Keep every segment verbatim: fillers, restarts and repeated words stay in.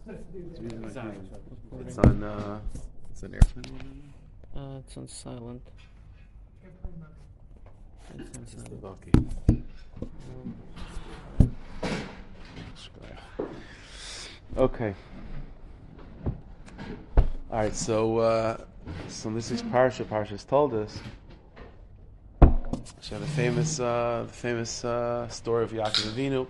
It's on. Uh, it's an airplane mode. Uh, it's on silent. It's on silent. Okay. All right. So, uh, so this week's parsha, Parsha's told us. She had a famous, uh, the famous uh, story of Yaakov Avinu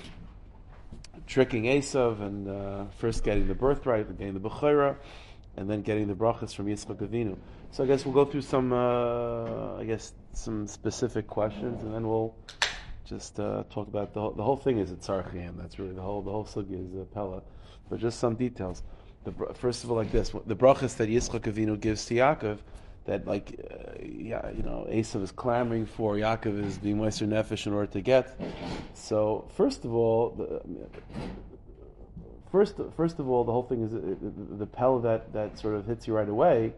tricking Esav and uh, first getting the birthright, getting the bechira, and then getting the brachas from Yitzchak Avinu. So I guess we'll go through some, uh, I guess, some specific questions, and then we'll just uh, talk about the whole, the whole thing is a tzarchiim. That's really the whole the whole sugya is a pella, but just some details. The, first of all, like this, the brachas that Yitzchak Avinu gives to Yaakov, that like, uh, yeah, you know, Esav is clamoring for, Yaakov is being Meiser Nefesh in order to get. So first of all, the, first first of all, the whole thing is the, the pella that, that sort of hits you right away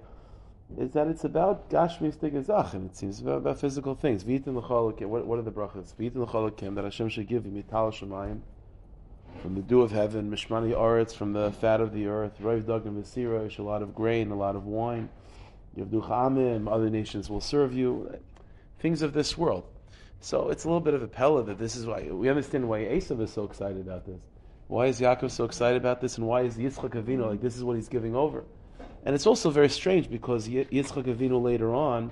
is that it's about Gashmi Stigazach, and it seems about, about physical things. V'yitin l'chol, what, what are the brachas? V'yitin l'chol that Hashem should give you mital shemayim, from the dew of heaven, mishmani aretz, from the fat of the earth, roiv dagim v'sirash, a lot of grain, a lot of wine. Yavduch amim, other nations will serve you. Things of this world. So it's a little bit of a pella that this is why we understand why Esav is so excited about this. Why is Yaakov so excited about this, and why is Yitzchak Avinu like this is what he's giving over? And it's also very strange because Yitzchak Avinu later on,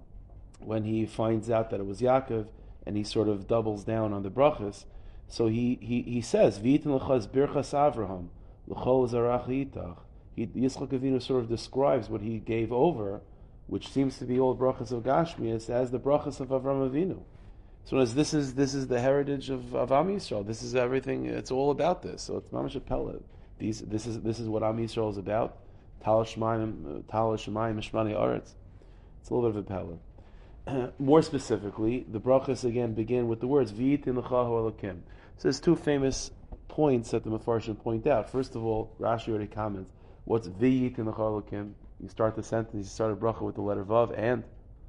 when he finds out that it was Yaakov, and he sort of doubles down on the brachas, so he he, he says, "V'yitin l'chaz birchas Avraham, l'chol zarach itach." Yitzchak Avinu sort of describes what he gave over, which seems to be all brachas of Gashmias, as the brachas of Avraham Avinu. So as this is this is the heritage of, of Am Yisrael. This is everything. It's all about this. So it's mamash pellet. These this is this is what Am Yisrael is about. Tal Shemayim, Tal Shemayim, Mishmani Aretz. It's a little bit of a pellet. More specifically, the brachas again begin with the words V'yitin l'chahu Elokim. So there's two famous points that the Mefarshim point out. First of all, Rashi already comments. What's V'yitin l'chahu Elokim? You start the sentence. You start a bracha with the letter Vav, and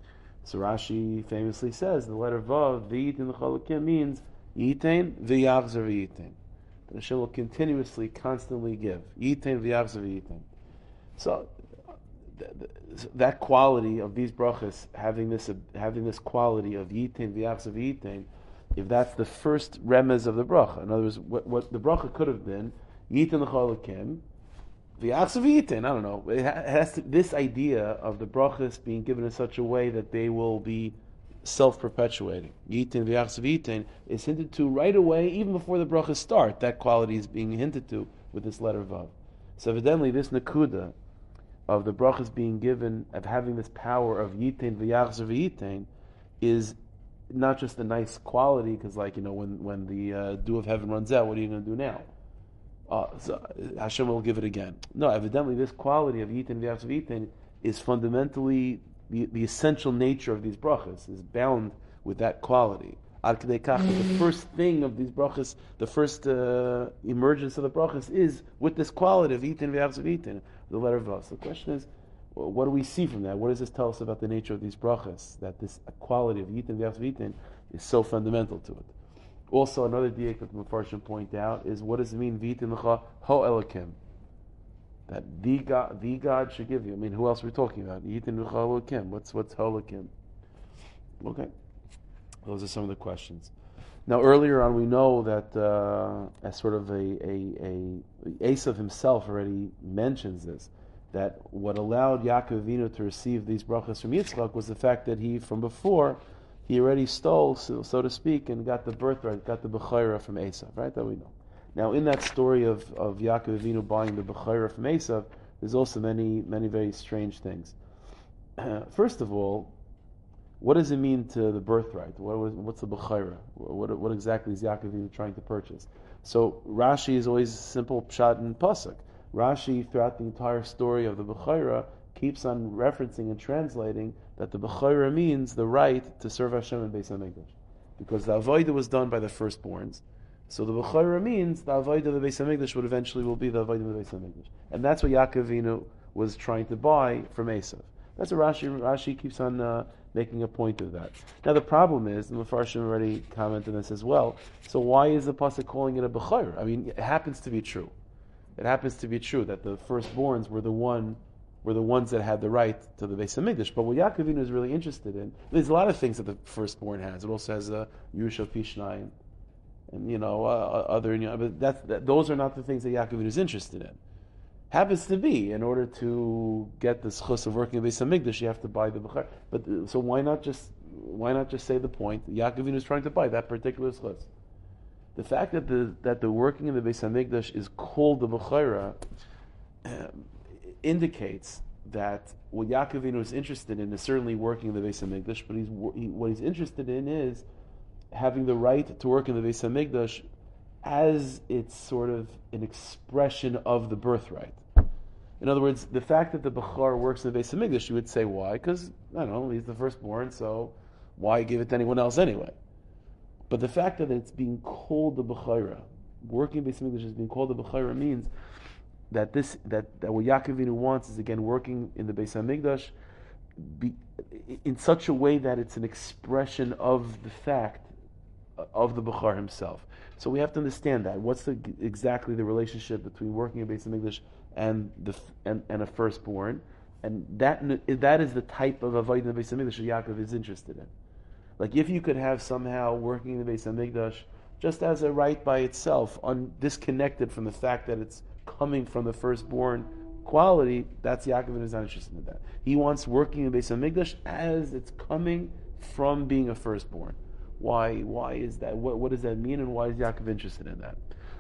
so Rashi famously says the letter Vav V'yitin l'chahu Elokim means Yitain v'yachzer v'yitain. That Hashem will continuously, constantly give Yitain v'yachzer v'yitain. So th- th- that quality of these brachas, having this uh, having this quality of yitin v'yachzav yitin, if that's the first remez of the bracha, in other words, what, what the bracha could have been, yitin l'chalakim, v'yachzav yitin. I don't know. It has to, this idea of the brachas being given in such a way that they will be self-perpetuating. Yitin v'yachzav yitin is hinted to right away, even before the brachas start. That quality is being hinted to with this letter vav. So evidently, this nakuda of the brachas being given, of having this power of yitain v'yachzer v'yitain, is not just a nice quality, because like, you know, when, when the uh, dew of heaven runs out, what are you going to do now? Uh, so Hashem will give it again. No, evidently this quality of yitain v'yachzer v'yitain is fundamentally, the, the essential nature of these brachas, is bound with that quality. Ad kedei kach, the first thing of these brachas, the first uh, emergence of the brachas is with this quality of yitain v'yachzer v'yitain, the letter Vav. So the question is, well, what do we see from that? What does this tell us about the nature of these brachas? That this quality of yitin v'yachzav yitin is so fundamental to it. Also, another diak that the Mefarshim point out is, what does it mean v'yitin l'cha ho elokim? That the God, the God should give you. I mean, who else are we talking about? Yitin l'cha ho elokim. What's what's ho elokim? Okay, those are some of the questions. Now, earlier on, we know that uh, as sort of a, a, a Esav himself already mentions this, that what allowed Yaakov Avinu to receive these brachas from Yitzchak was the fact that he, from before, he already stole, so, so to speak, and got the birthright, got the bechira from Esav, right? That we know. Now, in that story of, of Yaakov Avinu buying the bechira from Esav, there's also many, many very strange things. First of all, what does it mean to the birthright? What, what's the bechira? What, what exactly is Yaakov Avinu trying to purchase? So Rashi is always simple pshat and pasuk. Rashi, throughout the entire story of the bechira, keeps on referencing and translating that the bechira means the right to serve Hashem in Beis Hamikdash, because the avodah was done by the firstborns. So the bechira means the avodah of the Beis Hamikdash would eventually will be the avodah of the Beis Hamikdash, and that's what Yaakov Avinu was trying to buy from Esav. That's what Rashi, Rashi keeps on uh, making a point of that. Now the problem is, the Mefarshim already commented on this as well, so why is the pasuk calling it a bechira? I mean, it happens to be true. It happens to be true that the firstborns were the one were the ones that had the right to the Beis Hamikdash. But what Yaakov Avinu is really interested in, there's a lot of things that the firstborn has. It also has a Yerusha Pishnayim, and you know uh, other. You know, but that's that, those are not the things that Yaakov Avinu is interested in. Happens to be, in order to get the schus of working in Beis Hamikdash, you have to buy the bechar. But so why not just why not just say the point? Yaakov Avinu is trying to buy that particular schus. The fact that the that the working in the Beis Hamikdash is called the bechara uh, indicates that what Yaakov Avinu is interested in is certainly working in the Beis Hamikdash, but he's he, what he's interested in is having the right to work in the Beis Hamikdash as it's sort of an expression of the birthright. In other words, the fact that the Bechar works in the Beis Hamikdash, you would say, why? Because, I don't know, he's the firstborn, so why give it to anyone else anyway? But the fact that it's being called the Bechara, working in Beis Hamikdash is being called the Bechara, means that this that, that what Yaakov Avinu wants is, again, working in the Beis Hamikdash be, in such a way that it's an expression of the fact of the Bechar himself. So we have to understand that. What's the, exactly the relationship between working in Beis Hamikdash and the and, and a firstborn? And that that is the type of avodah in the Beis Hamikdash that Yaakov is interested in. Like if you could have somehow working in the Beis Hamikdash just as a right by itself, un, disconnected from the fact that it's coming from the firstborn quality, that's Yaakov is not interested in that. He wants working in Beis Hamikdash as it's coming from being a firstborn. Why? Why is that? What, what does that mean? And why is Yaakov interested in that?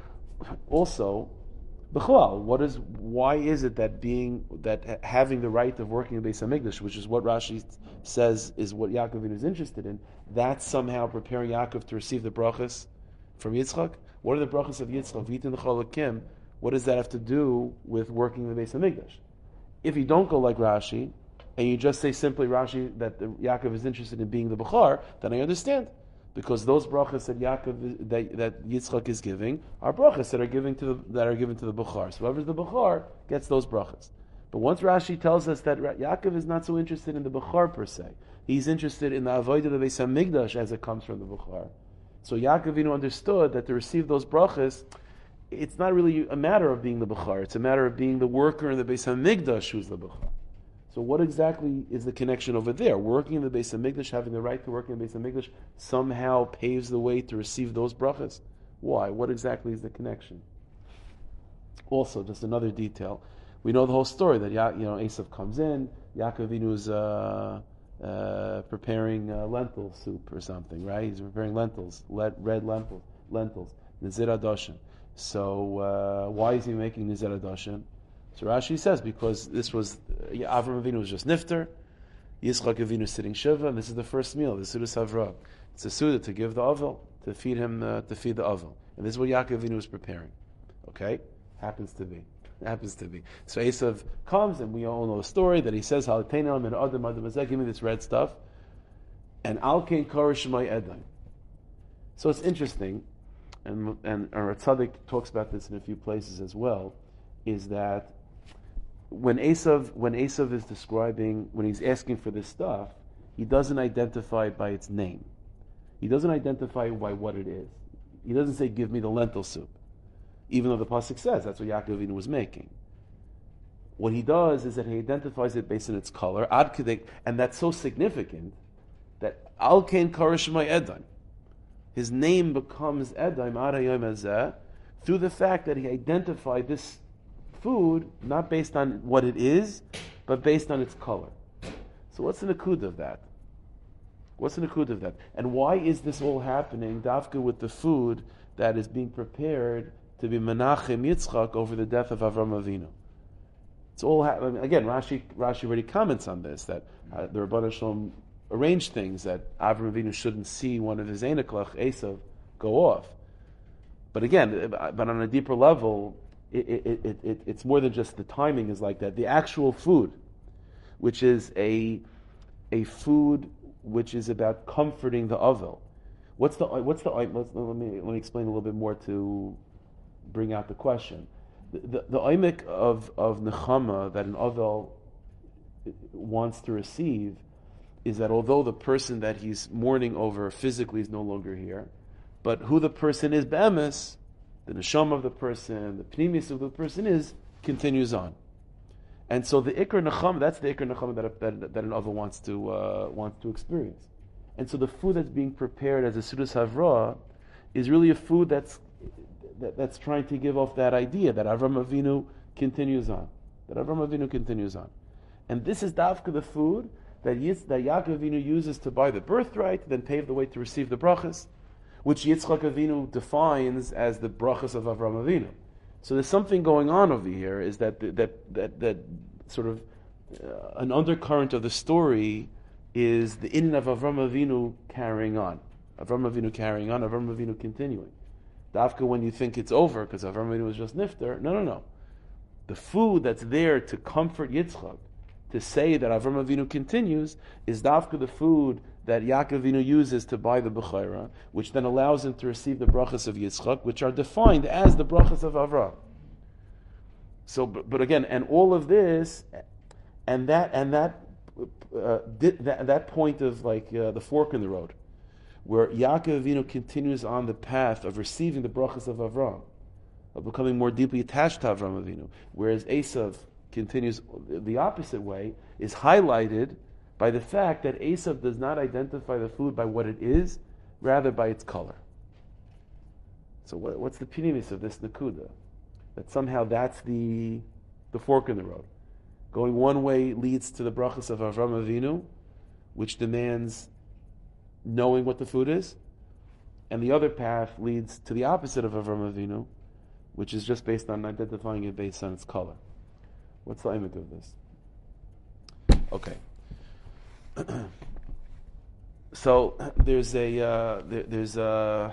Also, b'chalal, what is? Why is it that being that having the right of working in Beis Hamikdash, which is what Rashi says is what Yaakov is interested in, that's somehow preparing Yaakov to receive the brachas from Yitzchak? What are the brachas of Yitzchak? V'yitin l'chol hakim. What does that have to do with working in the Beis Hamikdash? If you don't go like Rashi, and you just say simply Rashi that the, Yaakov is interested in being the Bechar, then I understand. Because those brachas that Yaakov that, that Yitzchak is giving are brachas that are given to the, that are given to the Bechar. So whoever's the Bechar gets those brachas. But once Rashi tells us that Yaakov is not so interested in the Bechar per se, he's interested in the avodah of the Beis Hamikdash as it comes from the Bechar. So Yaakov Avinu understood that to receive those brachas, it's not really a matter of being the Bechar. It's a matter of being the worker in the Beis Hamikdash who's the Bechar. So what exactly is the connection over there? Working in the Beis Hamikdash, having the right to work in the Beis Hamikdash, somehow paves the way to receive those brachas. Why? What exactly is the connection? Also, just another detail. We know the whole story that ya- you know Esav comes in, Yaakov Avinu is uh, uh, preparing uh, lentil soup or something, right? He's preparing lentils, le- red lentils, lentils, Nizir Adoshin. So uh, why is he making Nizir Adoshin? So Rashi says because this was uh, Avram Avinu was just nifter, Yitzchak Avinu is sitting shiva, and this is the first meal, the Suda Savra. It's a Suda to give the Avel, to feed him, uh, to feed the Avel, and this is what Yaakov Avinu is preparing. Okay, happens to be, happens to be. So Esav comes, and we all know the story that he says, "Halatein min adam adam azeh, give me this red stuff," and Al Kain Karish my Edai. So it's interesting, and and our Tzaddik talks about this in a few places as well, is that when Esav, when Esav is describing, when he's asking for this stuff, he doesn't identify it by its name. He doesn't identify by what it is. He doesn't say, give me the lentil soup, even though the pasuk says that's what Yaakov Avinu was making. What he does is that he identifies it based on its color, ad kedek, and that's so significant that al kain karishmai edaim, his name becomes edaim ad hayom hazeh through the fact that he identified this food not based on what it is, but based on its color. So what's the nakud of that? What's the nakud of that? And why is this all happening, dafka, with the food that is being prepared to be Menachem Yitzchak over the death of Avram Avinu? It's all ha- I mean, again. Rashi Rashi already comments on this, that uh, the Rebbeinu Shalom arranged things that Avram Avinu shouldn't see one of his Einiklach, Esav, go off. But again, but on a deeper level, It, it, it, it, it's more than just the timing is like that. The actual food, which is a a food which is about comforting the avel. What's the what's the let's, let me let me explain a little bit more to bring out the question. The the, the oimik of of nechama that an avel wants to receive is that although the person that he's mourning over physically is no longer here, but who the person is be'emes, the neshama of the person, the pnimis of the person is, continues on. And so the ikr nechama, that's the ikr nechama that, that, that an other wants to uh, wants to experience. And so the food that's being prepared as a sudas havra is really a food that's that, that's trying to give off that idea that Avram Avinu continues on, that Avram Avinu continues on, and this is dafka the food that Yitz, that Yaakov Avinu uses to buy the birthright, then pave the way to receive the brachas, which Yitzchak Avinu defines as the brachas of Avram Avinu. So there's something going on over here. Is that that that that sort of uh, an undercurrent of the story is the in of Avram Avinu carrying on, Avram Avinu carrying on, Avram Avinu continuing. Dafka when you think it's over because Avram Avinu was just nifter. No, no, no. The food that's there to comfort Yitzchak, to say that Avram Avinu continues, is dafka the food that Yaakov Avinu uses to buy the Bechorah, which then allows him to receive the brachas of Yitzchak, which are defined as the brachas of Avram. So, but, but again, and all of this, and that, and that, uh, that, that point of like uh, the fork in the road, where Yaakov Avinu continues on the path of receiving the brachas of Avram, of becoming more deeply attached to Avram Avinu, whereas Esav continues the opposite way, is highlighted by the fact that Esav does not identify the food by what it is, rather by its color. So what, what's the pinimis of this nakuda? That somehow that's the the fork in the road. Going one way leads to the brachas of Avram Avinu, which demands knowing what the food is, and the other path leads to the opposite of Avram Avinu, which is just based on identifying it based on its color. What's the image of this? Okay. So there's a uh, there, there's a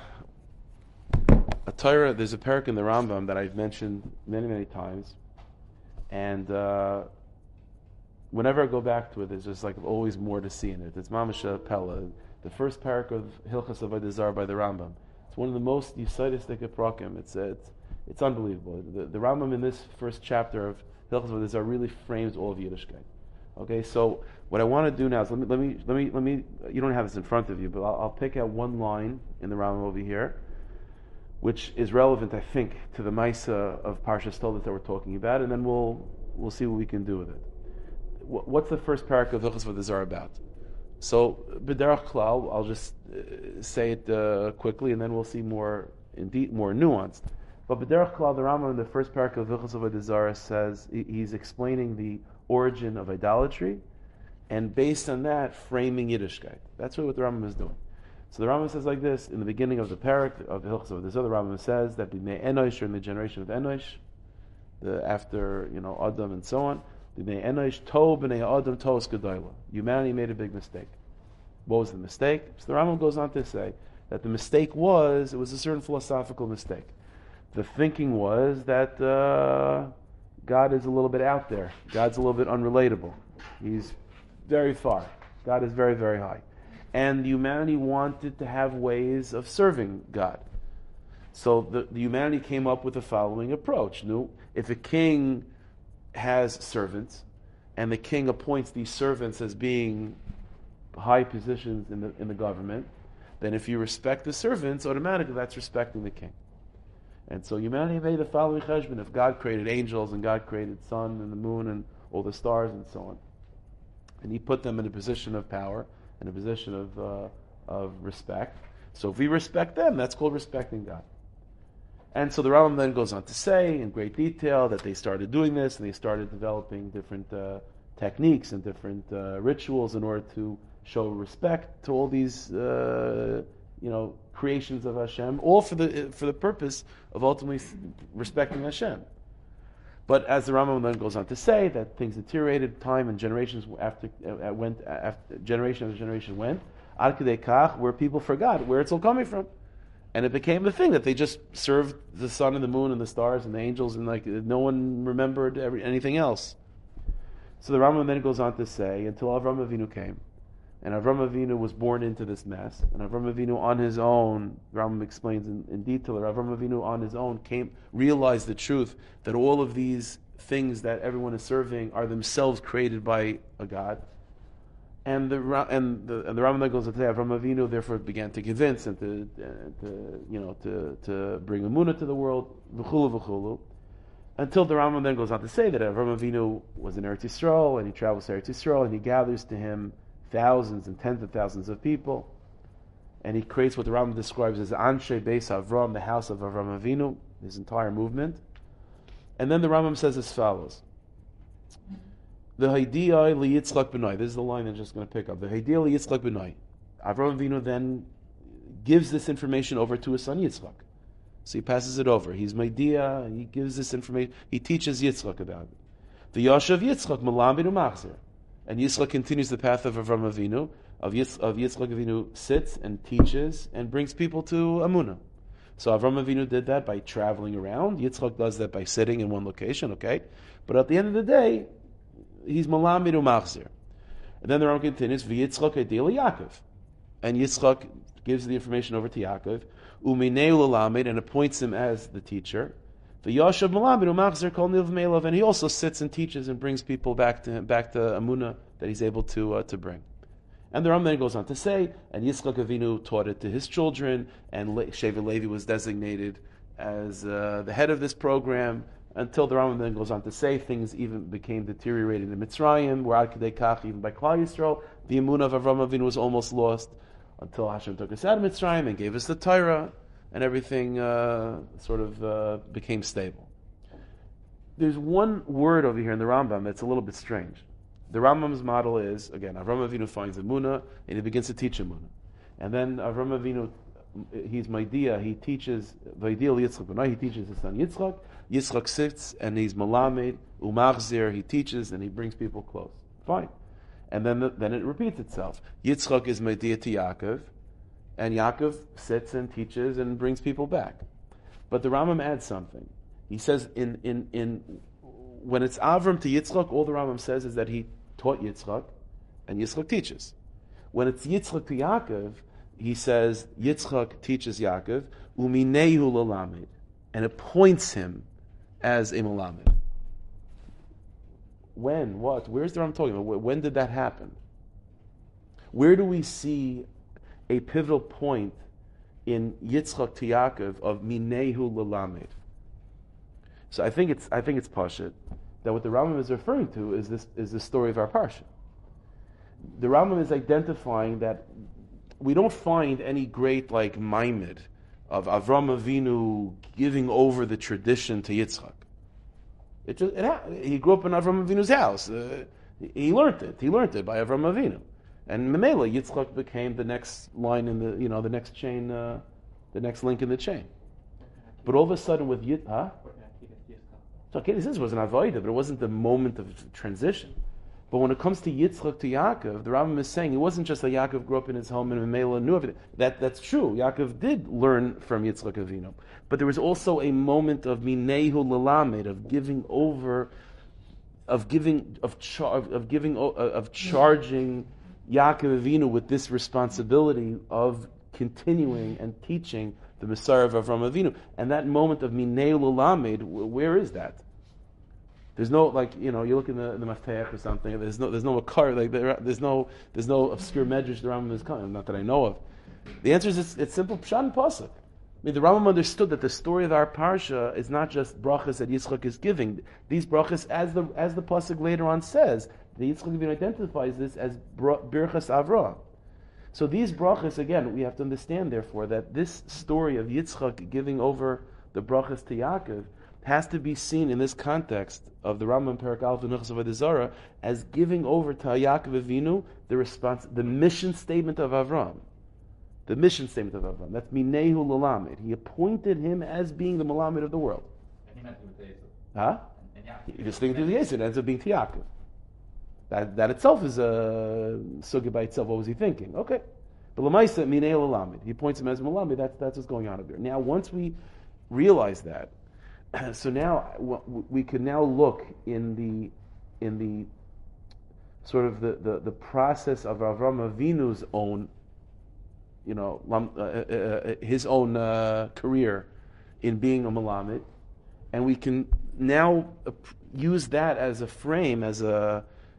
a Torah, there's a parak in the Rambam that I've mentioned many many times, and uh, whenever I go back to it, there's just like always more to see in it. It's Mamasha Pella, the first parak of Hilchas Avodah Zarah by the Rambam. It's one of the most yisaidistic prakim. It's it's it's unbelievable. The, the Rambam in this first chapter of Hilchas Avodah Zarah really frames all of Yiddishkeit. Okay, so what I want to do now is let me let me let me let me. You don't have this in front of you, but I'll, I'll pick out one line in the Rambam over here, which is relevant, I think, to the Maisa of Parshas Toldos that we're talking about, and then we'll we'll see what we can do with it. What's the first parak of Hilchos Avodah Zarah about? So, b'derech klal, I'll just uh, say it uh, quickly, and then we'll see more in deep, more nuanced. But b'derech klal, the Rambam in the first parak of Hilchos Avodah Zarah says he, he's explaining the origin of idolatry, and based on that, framing Yiddishkeit. That's what the Rambam is doing. So the Rambam says like this, in the beginning of the parak of the Hilchos Avodah Zarah, the Rambam says that b'nei Enosh, or in the generation of Enosh, the after, you know, Adam and so on, b'nei Enosh, to b'nei Adam tos gedola. Humanity made a big mistake. What was the mistake? So the Rambam goes on to say that the mistake was, it was a certain philosophical mistake. The thinking was that uh, God is a little bit out there. God's a little bit unrelatable. He's very far. God is very, very high. And humanity wanted to have ways of serving God. So the, the humanity came up with the following approach. No, if a king has servants, and the king appoints these servants as being high positions in the in the government, then if you respect the servants, automatically that's respecting the king. And so humanity made the following cheshbon: if God created angels and God created sun and the moon and all the stars and so on, and He put them in a position of power and a position of uh, of respect. So if we respect them, that's called respecting God. And so the Rambam then goes on to say in great detail that they started doing this and they started developing different uh, techniques and different uh, rituals in order to show respect to all these, uh, you know, creations of Hashem, all for the for the purpose of ultimately respecting Hashem. But as the Rambam then goes on to say that things deteriorated, time and generations after uh, went after generation after generation went, ad kedei kach, where people forgot where it's all coming from. And it became the thing that they just served the sun and the moon and the stars and the angels, and like no one remembered every, anything else. So the Rambam then goes on to say, until Avram Avinu came, and Avram Avinu was born into this mess, and Avram Avinu on his own, the Rambam explains in, in detail, that Avram Avinu on his own came, realized the truth that all of these things that everyone is serving are themselves created by a God. And the Ra- and the and the Rambam goes on to say Avram Avinu therefore began to convince and to, uh, to you know to to bring Emunah to the world, v'chulu v'chulu, until the Rambam then goes on to say that Avram Avinu was in Eretz Yisrael and he travels to Eretz Yisrael and he gathers to him thousands and tens of thousands of people, and he creates what the Rambam describes as Anshe Beis Avram, the house of Avram Avinu, his entire movement. And then the Rambam says as follows. The Haidiyah li Yitzchak b'nai. This is the line I'm just going to pick up. The Haidiyah li Yitzchak b'nai. Avram Avinu then gives this information over to his son Yitzchak. So he passes it over. He's Maidiyah. He gives this information. He teaches Yitzchak about it. The Yashav Yitzchak Malam b'nu Machzir. And Yitzchak continues the path of Avram Avinu. Of, Yitz, of Yitzchak Avinu sits and teaches and brings people to Amunah. So Avram Avinu did that by traveling around. Yitzchak does that by sitting in one location. Okay, but at the end of the day, he's Malam b'nu Machzir. And then the Rambam continues, V'Yitzchak Adil Yaakov. And Yitzchak gives the information over to Yaakov, Umineu Lamed, and appoints him as the teacher. V'Yashav Malam b'nu Machzir Kol Niv Me'elav, and he also sits and teaches and brings people back to him, back to Amunah that he's able to uh, to bring. And the Rambam then goes on to say, and Yitzchak Avinu taught it to his children, and Le- Shevet Levi was designated as uh, the head of this program, until the Rambam then goes on to say things even became deteriorated in Mitzrayim, where Ad Kedei Kach, even by Klal Yisrael, the Emunah of Avram Avinu was almost lost, until Hashem took us out of Mitzrayim and gave us the Torah, and everything uh, sort of uh, became stable. There's one word over here in the Rambam that's a little bit strange. The Rambam's model is, again, Avram Avinu finds Emunah, and he begins to teach Emunah. And then Avram Avinu, he's Maidiyah, he teaches, Vaidiyah Yitzchak B'nai, he teaches his son Yitzchak. Yitzchak sits, and he's Malamed, Umachzir, he teaches, and he brings people close. Fine. And then the, then it repeats itself. Yitzchak is Maidiyah to Yaakov, and Yaakov sits and teaches and brings people back. But the Rambam adds something. He says, in in in when it's Avram to Yitzchak, all the Rambam says is that he taught Yitzchak, and Yitzchak teaches. When it's Yitzchak to Yaakov, he says Yitzchak teaches Yaakov, Uminehu Lalamed, and appoints him as a Malamed. When? What? Where's the Rambam talking about? When did that happen? Where do we see a pivotal point in Yitzchak to Yaakov of Minehu Lalamed? So I think it's I think it's Pashut that what the Rambam is referring to is this is the story of our Parsha. The Rambam is identifying that we don't find any great like Maimed of Avram Avinu giving over the tradition to Yitzchak. It just it, he grew up in Avram Avinu's house. Uh, he learned it. He learned it by Avram Avinu, and Memela Yitzchak became the next line in the you know the next chain, uh, the next link in the chain. But all of a sudden with Yitzchak, huh? So okay, this was an avodah, but it wasn't the moment of transition. But when it comes to Yitzchak to Yaakov, the Rambam is saying it wasn't just that Yaakov grew up in his home and Memela knew everything. That that's true. Yaakov did learn from Yitzchak Avinu, but there was also a moment of minehu lalamed, of giving over, of giving of char, of giving of charging Yaakov Avinu with this responsibility of continuing and teaching the Messiah of Avram Avinu. And that moment of minehu lalamed, where is that? There's no like you know you look in the in the Maftech or something. There's no there's no makar like there, there's no there's no obscure medrash the Rambam is coming. Not that I know of. The answer is it's, it's simple pshat and pasuk. I mean the Rambam understood that the story of our parsha is not just brachas that Yitzchak is giving. These brachas, as the as the pasuk later on says, the Yitzchak even identifies this as birchas Avraham. So these brachas again we have to understand therefore that this story of Yitzchak giving over the brachas to Yaakov has to be seen in this context of the Rambam Perek Aleph and Nechus Avodah Zarah as giving over to Yaakov Avinu the response, the mission statement of Avram, the mission statement of Avram. That's Minehu Lalamed. He appointed him as being the Malamed of the world. And he meant to be Huh? He was thinking to the Yisrael, it ends up being to Yaakov. That that itself is a sugya by itself. What was he thinking? Okay, but Lamaisa Minehu Lalamed. He appoints him as Malamed. That's that's what's going on over here. Now, once we realize that. So now we can now look in the in the sort of the, the, the process of Avram Avinu's own, you know, uh, uh, his own uh, career in being a Malamed, and we can now use that as a frame, as a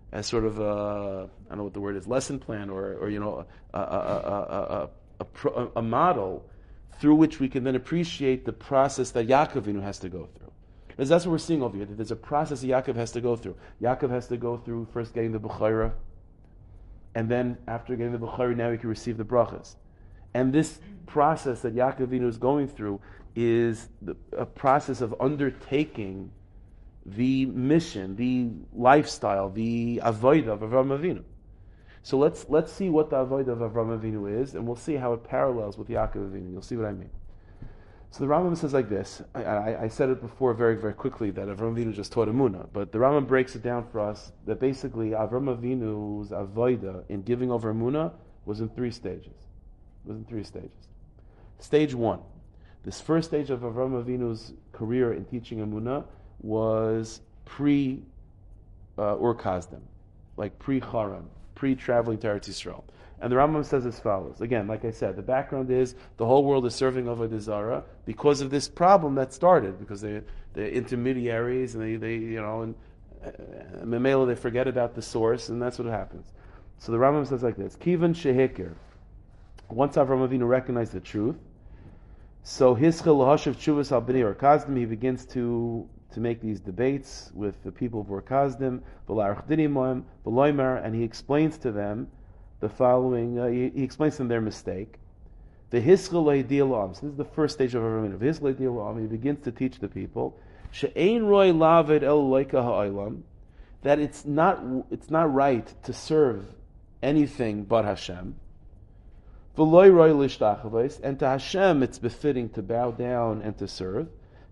as sort of a, I don't know what the word is, lesson plan, or, or you know, a, a, a, a, a, a model through which we can then appreciate the process that Yaakov Avinu has to go through. Because that's what we're seeing over here, that there's a process that Yaakov has to go through. Yaakov has to go through first getting the Bechorah, and then after getting the Bechorah, now he can receive the brachas. And this process that Yaakov Avinu is going through is the, a process of undertaking the mission, the lifestyle, the avodah of Avraham Avinu. So let's let's see what the avodah of Avraham Avinu is, and we'll see how it parallels with Yaakov Avinu. You'll see what I mean. So the Rambam says like this. I, I, I said it before very, very quickly that Avraham Avinu just taught Emunah, but the Rambam breaks it down for us that basically Avraham Avinu's avodah in giving over Emunah was in three stages. It was in three stages. Stage one. This first stage of Avraham Avinu's career in teaching Emunah was pre uh, Ur Kasdim, like pre-Charan, pre-traveling to Eretz Yisrael. And the Rambam says as follows. Again, like I said, the background is the whole world is serving Avodah Zarah because of this problem that started, because they, they're intermediaries, and they, they you know, and uh, Memela, they forget about the source, and that's what happens. So the Rambam says like this, Kivan Shehikir, once Avraham Avinu recognized the truth, so his Chilahashav Chuvas al Bnei Ur Kasdim, he begins to to make these debates with the people of Ur Kasdim, and he explains to them the following, uh, he, he explains to them their mistake. The Hischel Eidilam, so this is the first stage of Avraham Avinu. Hischel Eidilam, he begins to teach the people, She'ein roi laved el loika ha'olam, that it's not, it's not right to serve anything but Hashem, v'loi roi lishtachavos, and to Hashem it's befitting to bow down and to serve,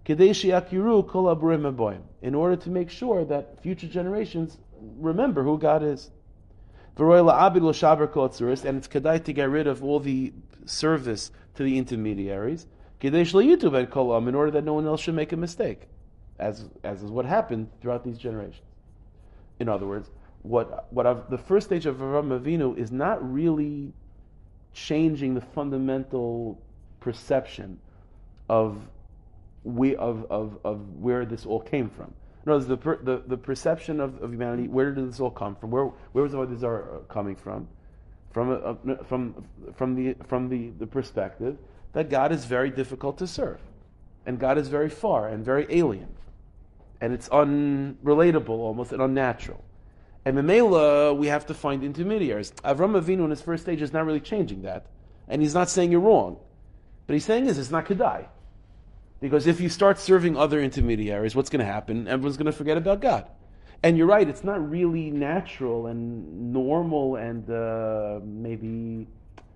in order to make sure that future generations remember who God is. And it's kedai to get rid of all the service to the intermediaries, in order that no one else should make a mistake, as as is what happened throughout these generations. In other words, what what I've, the first stage of Avraham Avinu is not really changing the fundamental perception of We, of, of, of where this all came from. In other words, the, per, the, the perception of, of humanity, where did this all come from? Where where was all this coming from? From a, a, from from the from the, the perspective that God is very difficult to serve, and God is very far and very alien, and it's unrelatable almost and unnatural. And Memela, we have to find intermediaries. Avraham Avinu in his first stage is not really changing that, and he's not saying you're wrong, but he's saying is it's not kedai. Because if you start serving other intermediaries, what's going to happen? Everyone's going to forget about God. And you're right, it's not really natural and normal and uh, maybe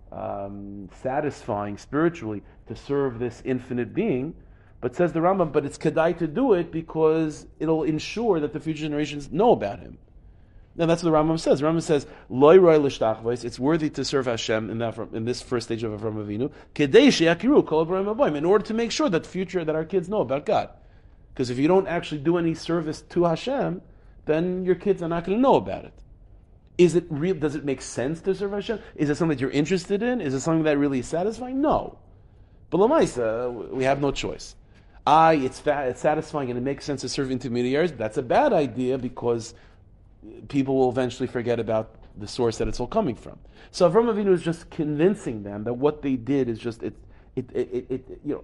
um, satisfying spiritually to serve this infinite being. But says the Rambam, but it's kedai to do it because it'll ensure that the future generations know about him. Now that's what the Rambam says. The Rambam says, Loi roi l'shtachvos, it's worthy to serve Hashem in that in this first stage of Avraham Avinu, kedei she'yakiru kol Avraham Abayim, in order to make sure that the future, that our kids know about God. Because if you don't actually do any service to Hashem, then your kids are not going to know about it. Is it real? Does it make sense to serve Hashem? Is it something that you're interested in? Is it something that really is satisfying? No. But l'maisa, we have no choice. I, it's, fa- it's satisfying and it makes sense to serve intermediaries, but that's a bad idea because people will eventually forget about the source that it's all coming from. So Avraham Avinu is just convincing them that what they did is just it, it, it, it, it you know,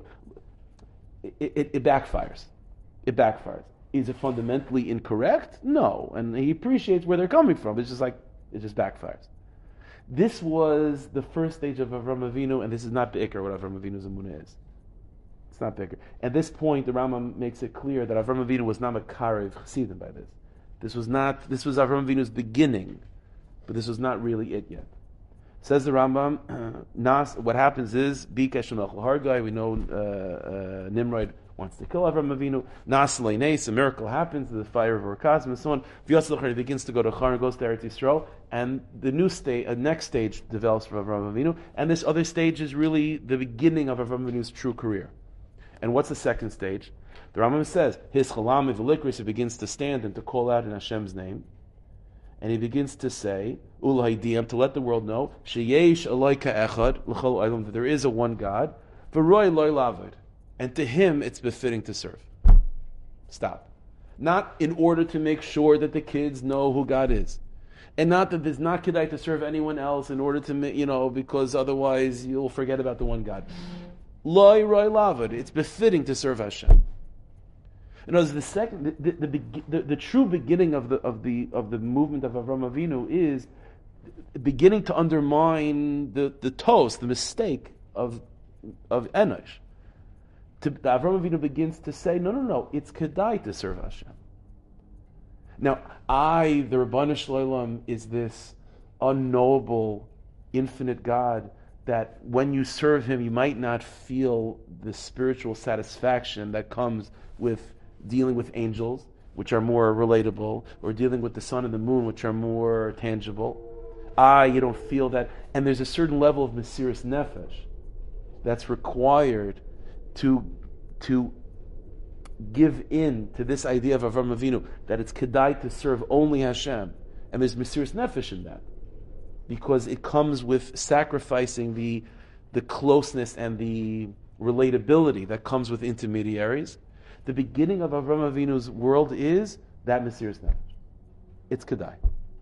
it, it, it backfires. It backfires. Is it fundamentally incorrect? No, and he appreciates where they're coming from. It's just like it just backfires. This was the first stage of Avraham Avinu, and this is not Be'ikr what Avraham Avinu's Emunah is. It's not Be'ikr. At this point, the Rambam makes it clear that Avraham Avinu was not Makarev Chassidim by this. This was not. This was Avraham Avinu's beginning, but this was not really it yet. Says the Rambam, uh, Nas. What happens is Bikesh and Hargai. We know uh, uh, Nimrod wants to kill Avraham Avinu. Nas Leines, a miracle happens. The fire of Ur Kasdim and so on. V'yotzlachar begins to go to Charan, goes to Eretz Yisrael, and the new stage, a next stage develops for Avraham Avinu, and this other stage is really the beginning of Avraham Avinu's true career. And what's the second stage? The Rambam says, his chalam v'likris, he begins to stand and to call out in Hashem's name. And he begins to say, Ulahaydiyam, to let the world know, sheyesh aloika echad, l'chol olam, that there is a one God, v'roi loy lavod, and to him it's befitting to serve. Stop. Not in order to make sure that the kids know who God is. And not that there's not kedai to serve anyone else in order to, you know, because otherwise you'll forget about the one God. Loi roi lavad. It's befitting to serve Hashem. In other words, the second, the the, the, the, the true beginning of the of the of the movement of Avraham Avinu is beginning to undermine the the toast, the mistake of of Enosh. To, Avraham Avinu begins to say, no, no, no, it's kedai to serve Hashem. Now, I, the Rabbanu Shalom, is this unknowable, infinite God that when you serve Him, you might not feel the spiritual satisfaction that comes with dealing with angels, which are more relatable, or dealing with the sun and the moon, which are more tangible. I, you don't feel that. And there's a certain level of Mesiras Nefesh that's required to to give in to this idea of Avraham Avinu, that it's kedai to serve only Hashem. And there's Mesiras Nefesh in that, because it comes with sacrificing the the closeness and the relatability that comes with intermediaries. The beginning of Avraham Avinu's world is that Mesiras Nefesh. It's kedai.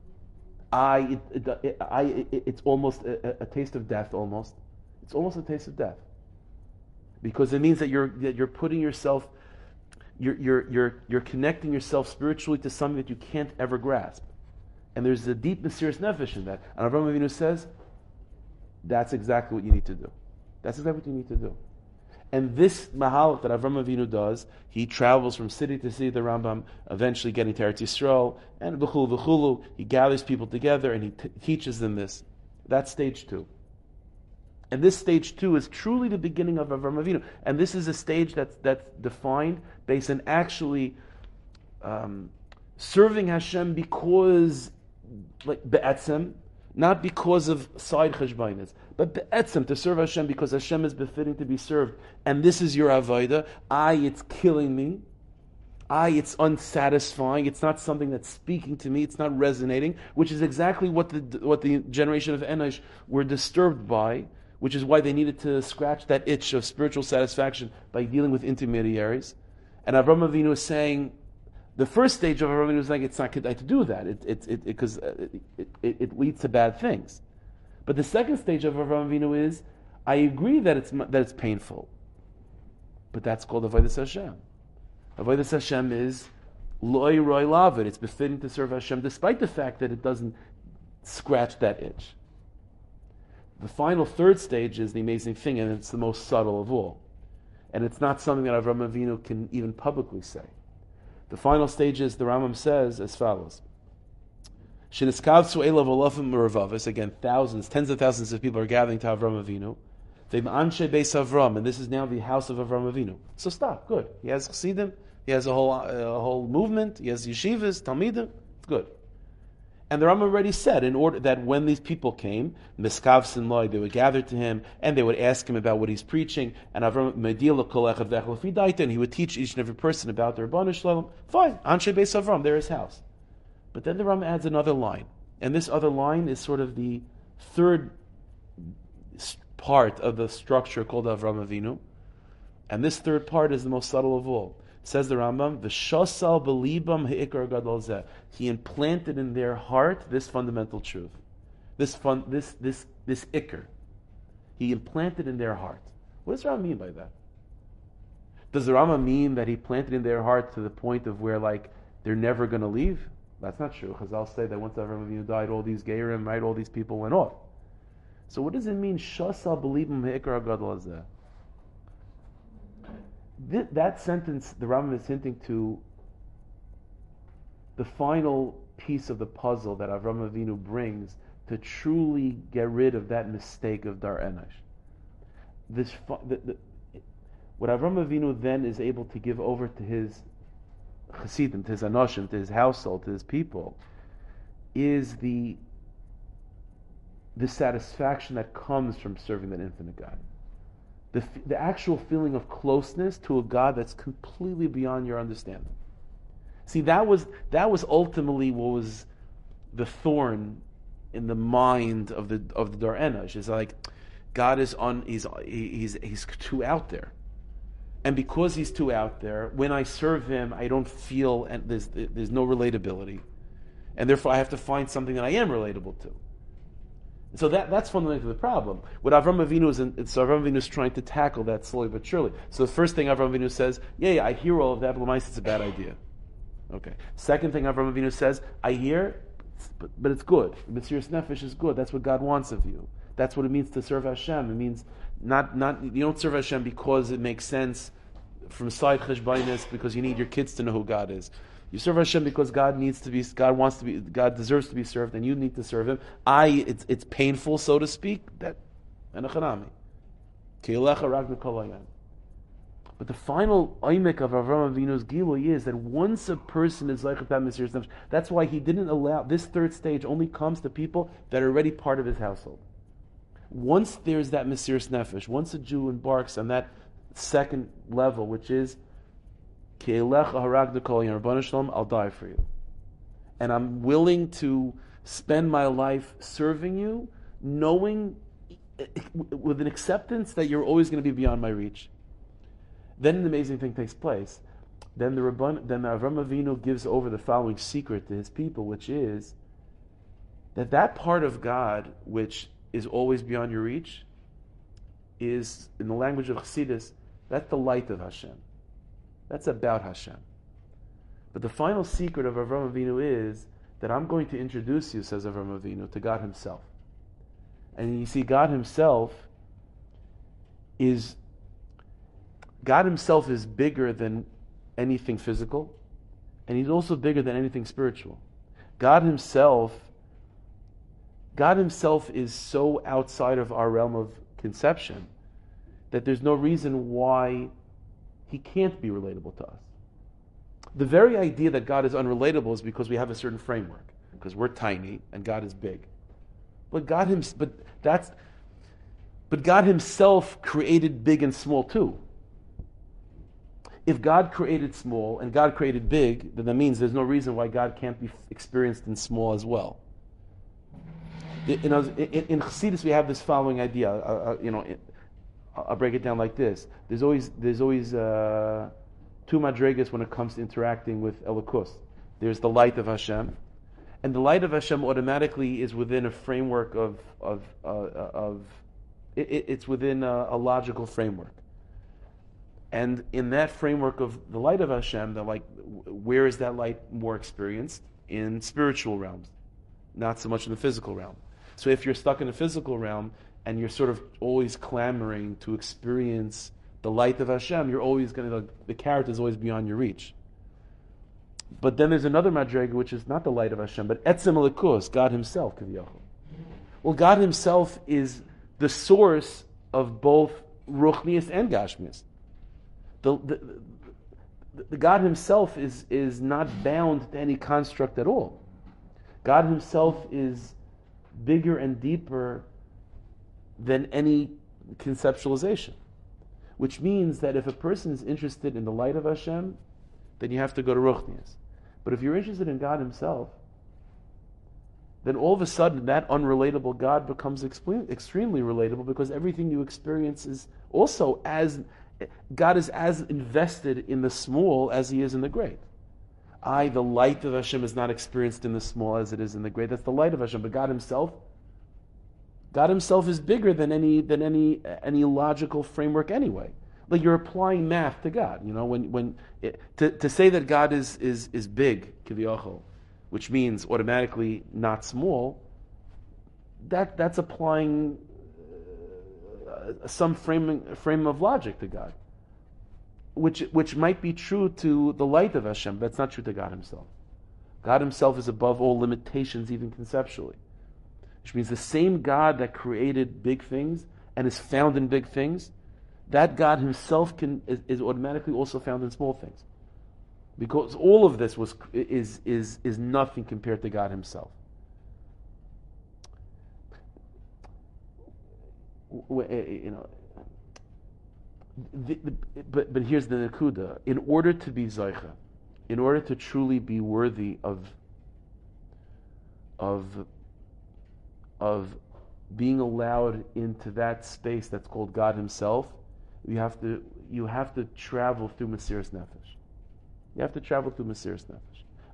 I, it, it, it, I, it, it's almost a, a taste of death. Almost, it's almost a taste of death, because it means that you're that you're putting yourself, you're you're you're you're connecting yourself spiritually to something that you can't ever grasp, and there's a deep Mesiras Nefesh in that. And Avraham Avinu says, that's exactly what you need to do. That's exactly what you need to do. And this mahalach that Avraham Avinu does, he travels from city to city, the Rambam, eventually getting to Eretz Yisrael, and v'chulu v'chulu, he gathers people together and he t- teaches them this. That's stage two. And this stage two is truly the beginning of Avraham Avinu. And this is a stage that's, that's defined based on actually um, serving Hashem because, like, be'etzem, not because of side cheshbainis, but be'etzem, to serve Hashem because Hashem is befitting to be served. And this is your avodah. I, it's killing me. I, it's unsatisfying. It's not something that's speaking to me. It's not resonating, which is exactly what the what the generation of Enosh were disturbed by, which is why they needed to scratch that itch of spiritual satisfaction by dealing with intermediaries. And Avraham Avinu is saying, the first stage of Avraham Avinu is like, it's not kedai to do that, it it it because it, it, it, it leads to bad things. But the second stage of Avraham Avinu is, I agree that it's that it's painful, but that's called avodas Hashem. Avodas Hashem is loy roy lavid. It's befitting to serve Hashem, despite the fact that it doesn't scratch that itch. The final third stage is the amazing thing, and it's the most subtle of all, and it's not something that Avraham Avinu can even publicly say. The final stage is, the Rambam says as follows: again, thousands, tens of thousands of people are gathering to Avraham Avinu. And this is now the house of Avraham Avinu. So stop, good. He has chassidim, he has a whole a whole movement, he has yeshivas, talmidim, it's good. And the Rambam already said, in order that when these people came, miskavsin loy, they would gather to him and they would ask him about what he's preaching, and Avraham medila kol echad v'echad l'fi, and he would teach each and every person about the Rabbanu Shalom. Fine, Anshe Beis Avram, there is his house. But then the Rambam adds another line, and this other line is sort of the third part of the structure called Avraham Avinu, and this third part is the most subtle of all. Says the Rambam, "V'shasal b'libam he'ikar gadol zeh." He implanted in their heart this fundamental truth, this fun, this this this ikar. He implanted in their heart. What does the Rambam mean by that? Does the Rambam mean that he planted in their heart to the point of where, like, they're never going to leave? That's not true. Chazal say that once Avraham Avinu died, all these geirim, right, all these people went off. So what does it mean? Shasal b'libam he'ikar gadol zeh. Th- that sentence, the Rambam is hinting to the final piece of the puzzle that Avraham Avinu brings to truly get rid of that mistake of Dar Enosh. This, the, the, what Avraham Avinu then is able to give over to his chassidim, to his anoshim, to his household, to his people, is the the satisfaction that comes from serving that infinite God. The, the actual feeling of closeness to a God that's completely beyond your understanding. See, that was that was ultimately what was the thorn in the mind of the of the Dar Enosh. It's like, God is on he's he's he's too out there, and because he's too out there, when I serve him, I don't feel, and there's there's no relatability, and therefore I have to find something that I am relatable to. So that, that's fundamentally the problem. What Avram Avinu is, in, so Avram Avinu is trying to tackle that slowly but surely. So the first thing Avram Avinu says, yeah, yeah, I hear all of that, but Lamais, it's a bad idea. Okay. Second thing Avram Avinu says, I hear, but, but it's good. Mesiras Nefesh is good. That's what God wants of you. That's what it means to serve Hashem. It means not, not you don't serve Hashem because it makes sense from side cheshbainis, because you need your kids to know who God is. You serve Hashem because God needs to be, God wants to be, God deserves to be served, and you need to serve Him. I, it's it's painful, so to speak. That, enochanami. Keilecha rag mikol hayam. But the final oimek of Avraham Avinu's gilui is that once a person is like that mesiras nefesh, that's why he didn't allow, this third stage only comes to people that are already part of his household. Once there's that mesiras nefesh, once a Jew embarks on that second level, which is I'll die for you. And I'm willing to spend my life serving you, knowing with an acceptance that you're always going to be beyond my reach. Then an amazing thing takes place. Then the Rabban, then the Avram Avinu gives over the following secret to his people, which is that that part of God which is always beyond your reach is, in the language of Chassidus, that's the light of Hashem. That's about Hashem. But the final secret of Avram Avinu is that I'm going to introduce you, says Avram Avinu, to God Himself. And you see, God Himself is God Himself is bigger than anything physical, and He's also bigger than anything spiritual. God Himself, God Himself is so outside of our realm of conception that there's no reason why He can't be relatable to us. The very idea that God is unrelatable is because we have a certain framework, because we're tiny and God is big. But God him, but that's, but God Himself created big and small too. If God created small and God created big, then that means there's no reason why God can't be experienced in small as well. In, in, in Chassidus, we have this following idea. Uh, uh, you know. It, I'll break it down like this. There's always there's always uh, two madrigas when it comes to interacting with Elokus. There's the light of Hashem, and the light of Hashem automatically is within a framework of of uh, of it, it's within a, a logical framework. And in that framework of the light of Hashem, the like, where is that light more experienced? In spiritual realms, not so much in the physical realm. So if you're stuck in the physical realm, and you're sort of always clamoring to experience the light of Hashem, you're always going to, the carrot is always beyond your reach. But then there's another madrega, which is not the light of Hashem, but Etzem Elikos, God Himself, Kaviyachol. Well, God Himself is the source of both Ruchnius and Gashmius. The, the, the, the God Himself is, is not bound to any construct at all. God Himself is bigger and deeper than any conceptualization. Which means that if a person is interested in the light of Hashem, then you have to go to Ruchnius. But if you're interested in God Himself, then all of a sudden that unrelatable God becomes extreme, extremely relatable, because everything you experience is also as, God is as invested in the small as He is in the great. I, the light of Hashem, is not experienced in the small as it is in the great. That's the light of Hashem. But God Himself, God Himself is bigger than any than any any logical framework anyway. Like, you're applying math to God. You know, when when it, to to say that God is is is big, kiviyachol, which means automatically not small. That that's applying uh, some frame frame of logic to God, which which might be true to the light of Hashem, but it's not true to God Himself. God Himself is above all limitations, even conceptually. Which means the same God that created big things and is found in big things, that God Himself can is, is automatically also found in small things, because all of this was is is is nothing compared to God Himself. You know, the, the, but but here's the nekuda: in order to be zaycha, in order to truly be worthy of of of being allowed into that space that's called God Himself, you have to you have to travel through Mesiras Nefesh. You have to travel through Mesiras Nefesh.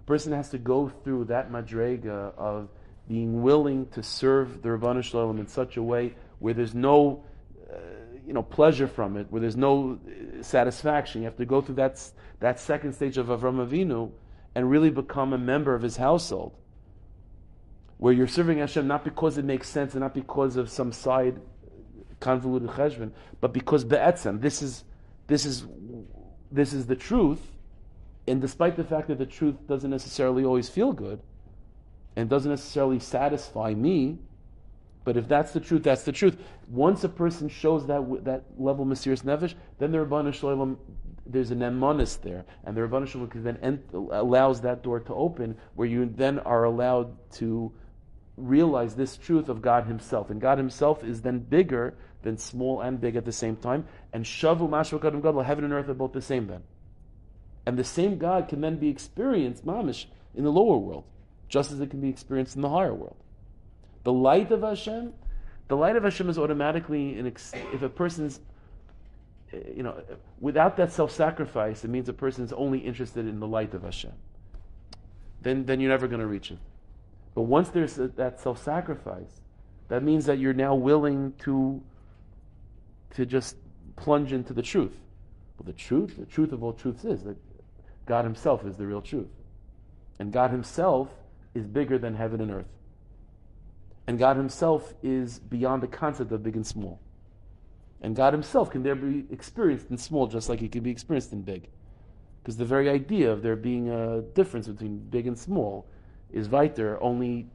person has to go through that madrega of being willing to serve the Rabbanu Shalom in such a way where there's no, uh, you know, pleasure from it, where there's no uh, satisfaction. You have to go through that that second stage of Avram Avinu and really become a member of his household, where you're serving Hashem not because it makes sense and not because of some side convoluted cheshbon, but because be'etzem, this is this is this is the truth, and despite the fact that the truth doesn't necessarily always feel good, and doesn't necessarily satisfy me, but if that's the truth, that's the truth. Once a person shows that that level of Mesiras Nefesh, then the Rabbanu Shalom, there's an emunus there, and the Rabbanu Shalom can then ent- allows that door to open, where you then are allowed to realize this truth of God Himself, and God Himself is then bigger than small and big at the same time. And Shavu Mashva Kadam Gadol, heaven and earth are both the same then, and the same God can then be experienced, mamish, in the lower world, just as it can be experienced in the higher world. The light of Hashem, the light of Hashem is automatically an ex- if a person's, you know, without that self-sacrifice, it means a person is only interested in the light of Hashem. Then, then you're never going to reach it. But once there's a, that self-sacrifice, that means that you're now willing to, to just plunge into the truth. Well, the truth, the truth of all truths is that God Himself is the real truth, and God Himself is bigger than heaven and earth. And God Himself is beyond the concept of big and small. And God Himself can there be experienced in small just like He can be experienced in big. Because the very idea of there being a difference between big and small is weiter, only,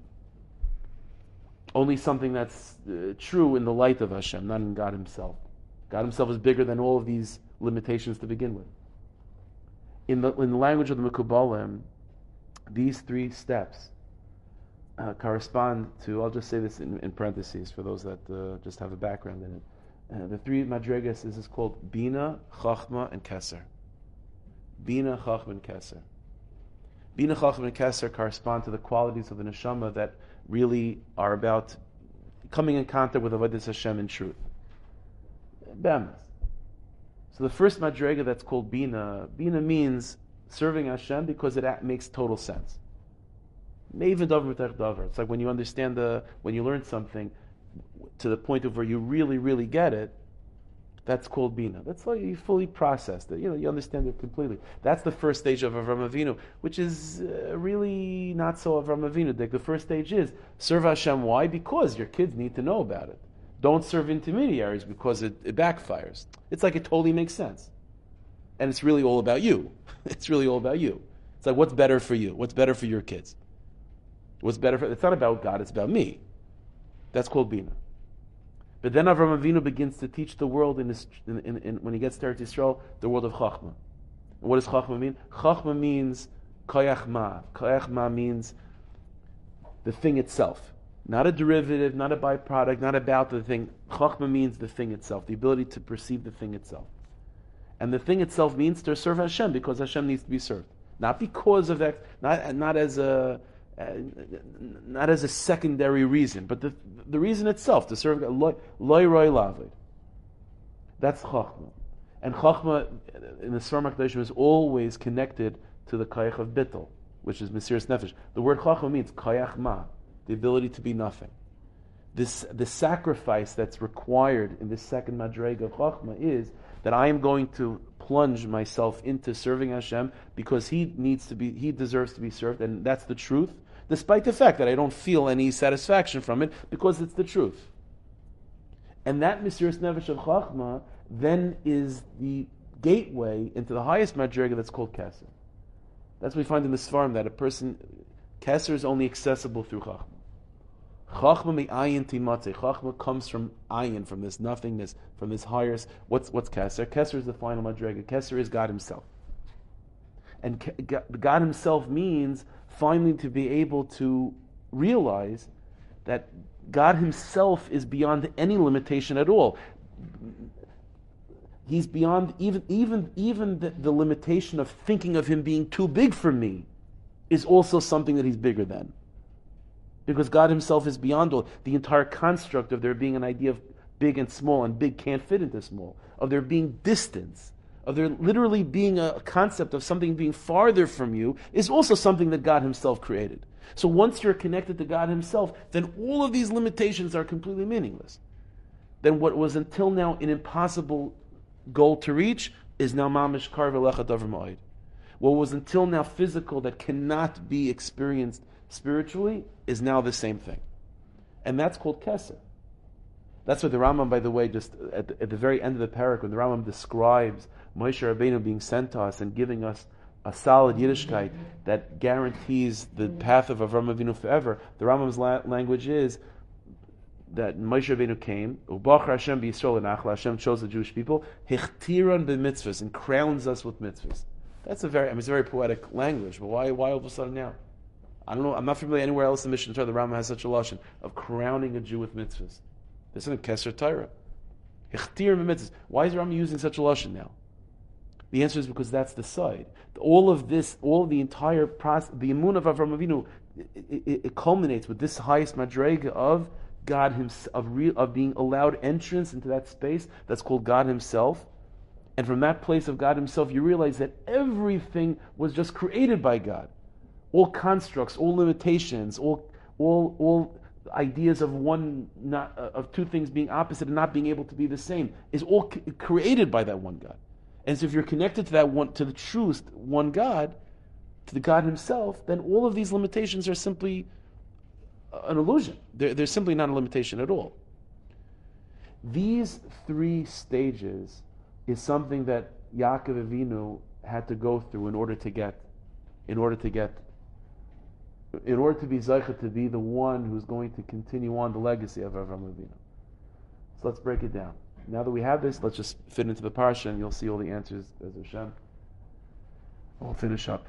only something that's uh, true in the light of Hashem, not in God Himself. God Himself is bigger than all of these limitations to begin with. In the, in the language of the Mekubalim, these three steps Uh, correspond to, I'll just say this in, in parentheses for those that uh, just have a background in it. Uh, the three madrigas is, is called Bina, Chachma, and Keser. Bina, Chachma, and Keser. Bina, Chachma, and Keser correspond to the qualities of the neshama that really are about coming in contact with Avodas Hashem in truth. Be'emes. So the first madriga that's called Bina, Bina means serving Hashem because it makes total sense. It's like when you understand the, when you learn something to the point of where you really, really get it, that's called Bina. That's like you fully processed it. You know, you understand it completely. That's the first stage of Avram Avinu, which is uh, really not so Avram Avinu. The first stage is serve Hashem. Why? Because your kids need to know about it. Don't serve intermediaries because it, it backfires. It's like it totally makes sense. And it's really all about you. It's really all about you. It's like, what's better for you? What's better for your kids? What's better for, it's not about God, it's about me. That's called Bina. But then Avram Avinu begins to teach the world in, his, in, in, in when he gets to Eretz Yisrael, the world of Chachma. And what does Chachma mean? Chachma means Koyach Ma. Koyach Ma means the thing itself. Not a derivative, not a byproduct, not about the thing. Chachma means the thing itself, the ability to perceive the thing itself. And the thing itself means to serve Hashem because Hashem needs to be served. Not because of that, not, not as a Uh, not as a secondary reason, but the the reason itself, to serve God. Loy roy lavid. That's Chachma. And Chachma in the Svar Makdashim is always connected to the Kayach of Bittul, which is Mesiras Nefesh. The word Chachma means Kayach Ma, the ability to be nothing. This the sacrifice that's required in this second Madrega of Chachma is that I am going to plunge myself into serving Hashem because He needs to be, He deserves to be served, and that's the truth, despite the fact that I don't feel any satisfaction from it, because it's the truth. And that Mesiras Nefesh of Chachma then is the gateway into the highest Madrega that's called Keser. That's what we find in the Svarim, that a person, Keser is only accessible through Chachma. Chachma mi ayin timatze. Chachma comes from ayin, from this nothingness, from this higher. What's what's Keser? Keser is the final madrega. Keser is God Himself, and God Himself means finally to be able to realize that God Himself is beyond any limitation at all. He's beyond even even even the, the limitation of thinking of Him being too big for me is also something that He's bigger than. Because God Himself is beyond all. The entire construct of there being an idea of big and small, and big can't fit into small, of there being distance, of there literally being a concept of something being farther from you, is also something that God himself created. So once you're connected to God himself, then all of these limitations are completely meaningless. Then what was until now an impossible goal to reach is now mamish karv elecha davar ma'od. What was until now physical that cannot be experienced spiritually is now the same thing. And that's called Kesser. That's what the Rambam, by the way, just at the, at the very end of the parak, when the Rambam describes Moshe Rabbeinu being sent to us and giving us a solid Yiddishkeit that guarantees the path of Avram Avinu forever, the Rambam's la- language is that Moshe Rabbeinu came, Ubach Hashem b'Yisrael and Hashem chose the Jewish people, Hichtiran b'mitzvahs, and crowns us with mitzvahs. That's a very, I mean, it's a very poetic language, but why, why all of a sudden now? I don't know, I'm not familiar anywhere else in the Mishnah Torah the Rambam has such a lashon of crowning a Jew with mitzvahs. This isn't Kesser Torah. Hichtiran b'mitzvahs. Why is the Rambam using such a lashon now? The answer is because that's the side. All of this, all of the entire process, the emunah of Avraham Avinu, it, it, it culminates with this highest madrega of God himself, of, real, of being allowed entrance into that space that's called God himself. And from that place of God himself, you realize that everything was just created by God. All constructs, all limitations, all all all ideas of one, not uh, of two things being opposite and not being able to be the same, is all c- created by that one God. And so if you're connected to that one, to the truest one God, to the God himself, then all of these limitations are simply an illusion. They're, they're simply not a limitation at all. These three stages is something that Yaakov Avinu had to go through in order to get, in order to get, in order to be Zaycha, to be the one who's going to continue on the legacy of Avraham Avinu. So let's break it down. Now that we have this, let's just fit into the parsha and you'll see all the answers as Hashem. We'll finish up.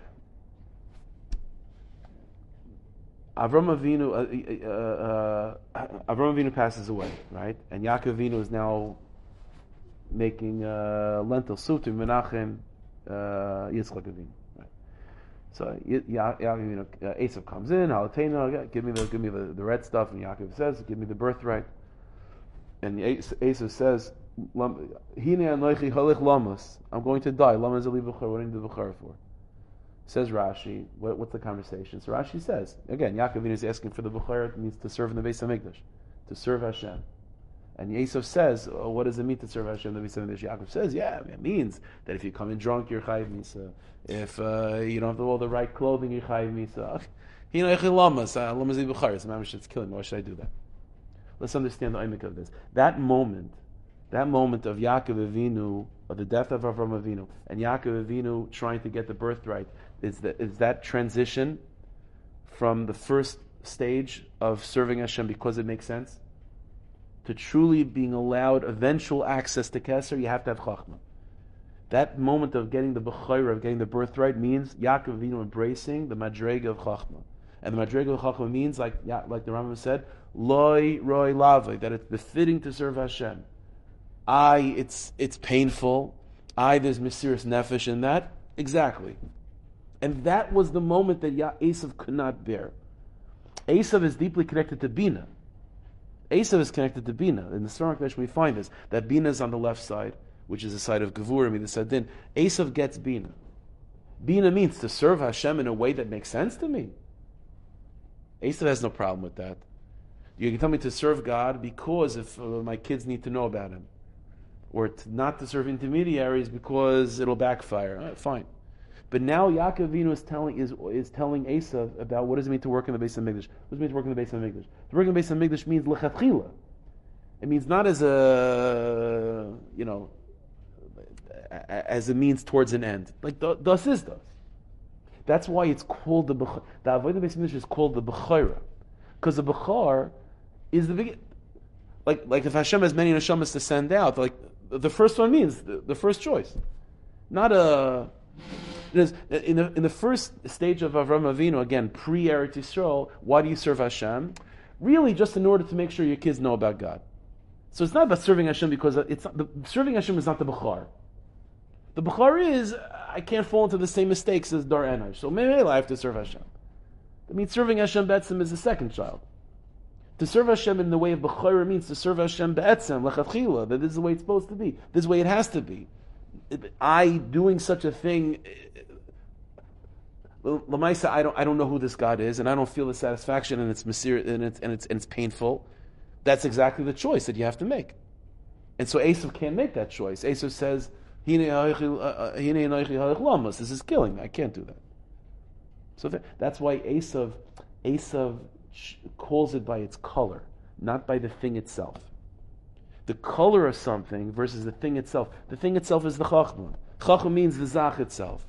Avram Avinu, uh, uh, uh, Avram Avinu passes away, right? And Yaakov Avinu is now making uh, lentil soup to Menachem uh, Yitzchak Avinu. Right? So ya- ya- Yaakov Avinu, uh, Esav comes in, Halatena, give me the give me the, the red stuff, and Yaakov says, give me the birthright. And Esav says, Hine anoichi halich lamas. I'm going to die. Lamas ali b'chor. What do I need the b'chor for? Says Rashi. What, what's the conversation? So Rashi says, again, Yaakov is asking for the b'chor. It means to serve in the Beis HaMikdash, to serve Hashem. And Esav says, oh, what does it mean to serve Hashem in the Beis HaMikdash? Yaakov says, yeah, it means that if you come in drunk, you're chayiv misa. If uh, you don't have all the right clothing, you're chayiv misa. Hine anoichi lamas. Lamas ali b'chor. It's a mamish that's killing me. Why should I do that? Let's understand the imik of this. That moment, that moment of Yaakov Avinu, of the death of Avram Avinu, and Yaakov Avinu trying to get the birthright, is that, is that transition from the first stage of serving Hashem because it makes sense, to truly being allowed eventual access to Kesser. You have to have Chachma. That moment of getting the Bechorah, of getting the birthright, means Yaakov Avinu embracing the Madrega of Chachma. And the Madrega of Chachma means, like, like the Rambam said, Loi roi lavoi, that it's befitting to serve Hashem. I, it's it's painful. I, there's mysterious nefesh in that. Exactly. And that was the moment that Ya- Esav could not bear. Esav is deeply connected to Bina. Esav is connected to Bina. In the Sarah Kodesh we find this, that Bina is on the left side, which is the side of Gevurim, the Sadin. Esav gets Bina. Bina means to serve Hashem in a way that makes sense to me. Esav has no problem with that. You can tell me to serve God because if uh, my kids need to know about Him, or to not to serve intermediaries because it'll backfire. Right, fine, but now Yaakov Avinu is telling is is telling Esav about what does it mean to work in the Beis HaMikdash. What does it mean to work in the Beis HaMikdash? To work in the Beis HaMikdash means lechatchila. It means not as a you know as a means towards an end. Like das is das. That's why it's called the Bechor. The Avodah Beis HaMikdash is called the Bechorah, because the Bechor is the big, like like if Hashem has many neshamas to send out, like the first one means the, the first choice, not a. In the in the first stage of Avram Avinu, again pre Eretz Yisrael, why do you serve Hashem? Really, just in order to make sure your kids know about God. So it's not about serving Hashem because it's not, the, serving Hashem is not the Bechor. The Bechor is I can't fall into the same mistakes as Dar Enosh, so maybe I have to serve Hashem. That means serving Hashem Be'etzem is the second child. To serve Hashem in the way of Bechorah means to serve Hashem Be'etzem, Lechatchila, that this is the way it's supposed to be. This is the way it has to be. I doing such a thing, Lamaisa, I don't I don't know who this God is, and I don't feel the satisfaction, and it's mysterious, and it's and it's and it's painful. That's exactly the choice that you have to make. And so Esav can't make that choice. Esav says, this is killing me. I can't do that. So that's why Esav, Esav calls it by its color, not by the thing itself. The color of something versus the thing itself. The thing itself is the Chachma. Chachma means the Zach itself.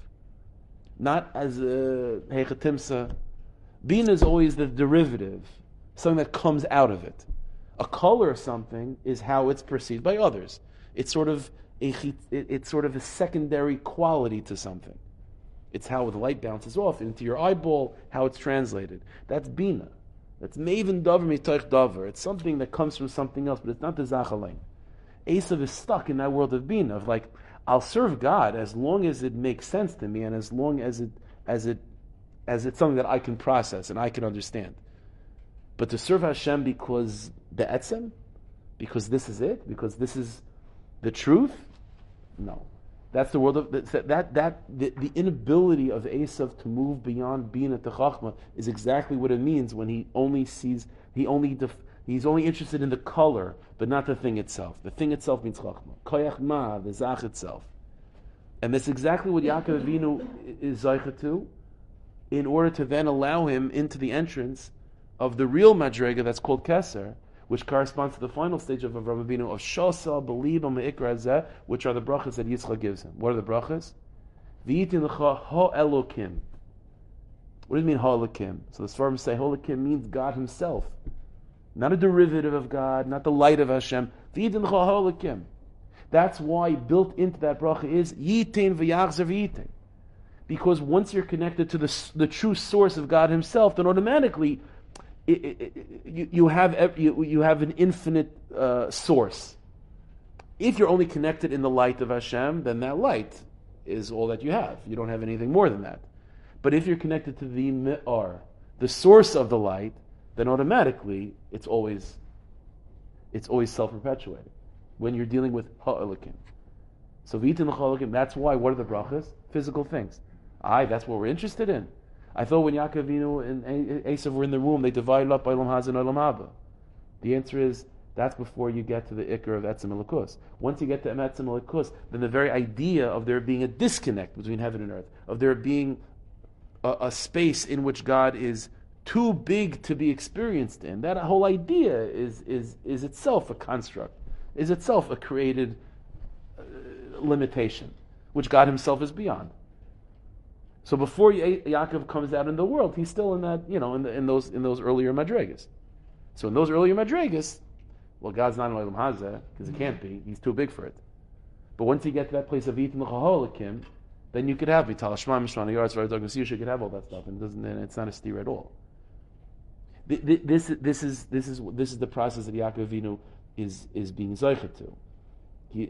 Not as a Hechatimsa. Bina is always the derivative, something that comes out of it. A color of something is how it's perceived by others. It's sort of a, it's sort of a secondary quality to something. It's how the light bounces off into your eyeball, how it's translated. That's Bina. That's Maven Dover Mitoich Dover. It's something that comes from something else, but it's not the Zachalein. Esav is stuck in that world of Bina, of like, I'll serve God as long as it makes sense to me, and as long as it as it as it's something that I can process and I can understand. But to serve Hashem because the etzem, because this is it, because this is the truth, no. That's the world of that. That, that the, the inability of Esav to move beyond Bina to Chachma is exactly what it means when he only sees he only def, he's only interested in the color, but not the thing itself. The thing itself means Chachma. Koyach ma, the Zach itself, and that's exactly what Yaakov Avinu is Zaycha to, in order to then allow him into the entrance of the real Madrega that's called Keser, which corresponds to the final stage of Avraham Avinu of Shosa, Beliba, Me'ikra Zeh, which are the brachas that Yitzchak gives him. What are the brachas? V'yitin l'cha ha-elokim. What does it mean ha-elokim? So the Sfarim say ha-elokim means God himself. Not a derivative of God, not the light of Hashem. V'yitin l'cha ha-elokim. That's why built into that bracha is yitin v'yachzer v'yitin. Because once you're connected to the, the true source of God himself, then automatically It, it, it, you, you have you, you have an infinite uh, source. If you're only connected in the light of Hashem, then that light is all that you have. You don't have anything more than that. But if you're connected to the Me'ar, the source of the light, then automatically it's always it's always self-perpetuating when you're dealing with Ha'elikim. So V'itin L'Cha'elikim, that's why, what are the brachas? Physical things. Aye, that's what we're interested in. I thought when Yaakov Avinu and Esav were in the room, they divided up Olam Haz and Olam Haba. The answer is, that's before you get to the Iker of Etzem Elikus. Once you get to Etzem Elikus, then the very idea of there being a disconnect between heaven and earth, of there being a, a space in which God is too big to be experienced in, that whole idea is is is itself a construct, is itself a created uh, limitation, which God himself is beyond. So before ya- Yaakov comes out in the world, he's still in that, you know, in, the, in those in those earlier madregas. So in those earlier madregas, well, God's not in Olam Hazeh because it can't be; he's too big for it. But once you get to that place of Yitin L'Cha'olikim, then you could have Vital Shema Mishman Yaretz V'Arad you could have all that stuff, and it doesn't. And it's not a steer at all. This this is this is this is the process that Yaakov Avinu is is being zoichet to. He.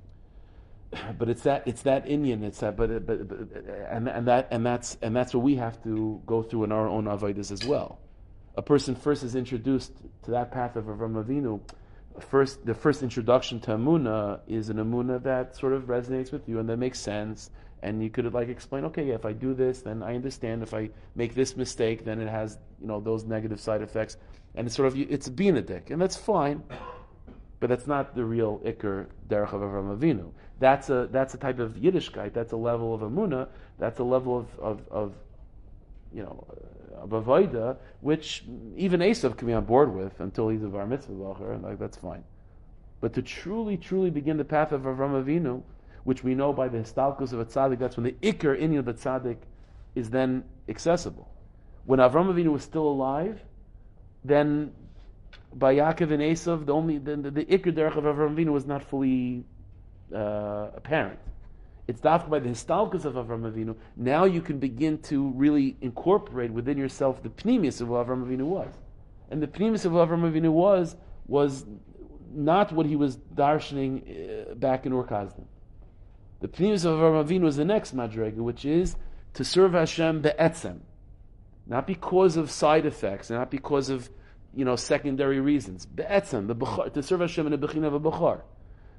But it's that it's that Indian. It's that, but, but, but and and that and that's and that's what we have to go through in our own avodas as well. A person first is introduced to that path of Avraham Avinu. First, the first introduction to Amunah is an Amunah that sort of resonates with you and that makes sense. And you could like explain, okay, yeah, if I do this, then I understand. If I make this mistake, then it has, you know, those negative side effects. And it's sort of it's binadik, and that's fine. But that's not the real Iker Derech of Avraham Avinu. That's a that's a type of Yiddishkeit. That's a level of Amunah. That's a level of of, of you know of Avodah, which even Esav can be on board with until he's a Bar Mitzvah Lacher, and like that's fine. But to truly, truly begin the path of Avraham Avinu, which we know by the Histalkus of a Tzaddik, that's when the Iker Inyan of a Tzaddik is then accessible. When Avraham Avinu was still alive, then by Yaakov and Esav, the only the, the, the Iker Derech of Avraham Avinu was not fully uh, apparent. It's dafka by the Histalkus of Avraham Avinu. Now you can begin to really incorporate within yourself the pnimius of what Avraham Avinu was. And the pnimius of what Avraham Avinu was, was not what he was darshaning uh, back in Ur Kasdim. The pnimius of Avraham Avinu is the next madrega, which is to serve Hashem be'etzem. Not because of side effects, not because of, you know, secondary reasons. Be'etzem, the bechar, to serve Hashem in a bechina of a bechar.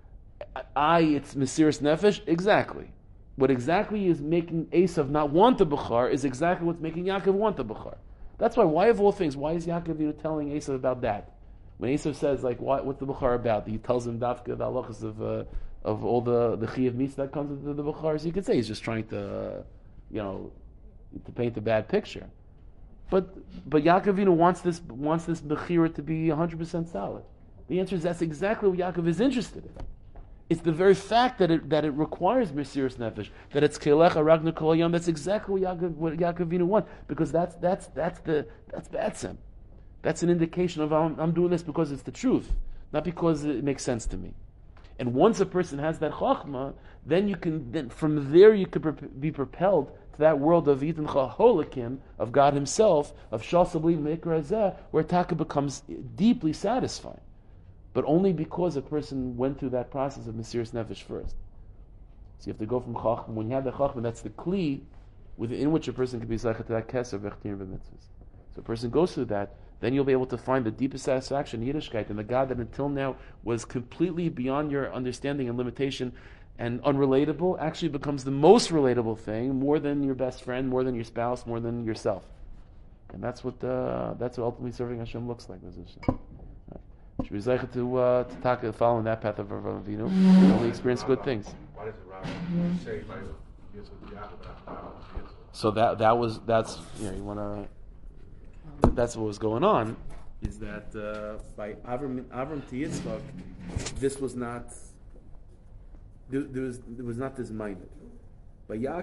I, it's Mesiris Nefesh, exactly. What exactly is making Esav not want the Bechar is exactly what's making Yaakov want the Bechar. That's why, why of all things, why is Yaakov you know, telling Esav about that? When Esav says, like, what, what's the Bechar about? He tells him Dafka, the halachas of, uh, of all the, the Chiyav Mitzvah that comes into the Bechar. So you could say he's just trying to, uh, you know, to paint a bad picture. But but Yaakov wants this wants this Bechira to be one hundred percent solid. The answer is that's exactly what Yaakov is interested in. It's the very fact that it that it requires Mesiris Nefesh, that it's Kelecha Ragna Kol Yom. That's exactly what Yaakov what Yaakov wants, because that's that's that's the that's Batsem. That's an indication of I'm, I'm doing this because it's the truth, not because it makes sense to me. And once a person has that chachma, then you can then from there you could be propelled to that world of Yitin Chaholakim, of God Himself, of Shasabli Mekrazeh, where Taka becomes deeply satisfying. But only because a person went through that process of Mesiris Nefesh first. So you have to go from chachma. When you have the chachma, that's the kli within which a person can be zeichet to that keser v'chtir v'mitzvahs. So a person goes through that, then you'll be able to find the deepest satisfaction in Yiddishkeit, and the God that until now was completely beyond your understanding and limitation and unrelatable actually becomes the most relatable thing, more than your best friend, more than your spouse, more than yourself. And that's what uh, that's what ultimately serving Hashem looks like. Should be zeicha to uh, to talk, follow in that path of Avraham Avinu, and only experience good things. Why does it say by So that that was that's you know you want to that's what was going on is that uh, by Avram Avram to Yitzchak, this was not there, there was there was not this minded by Yaakov.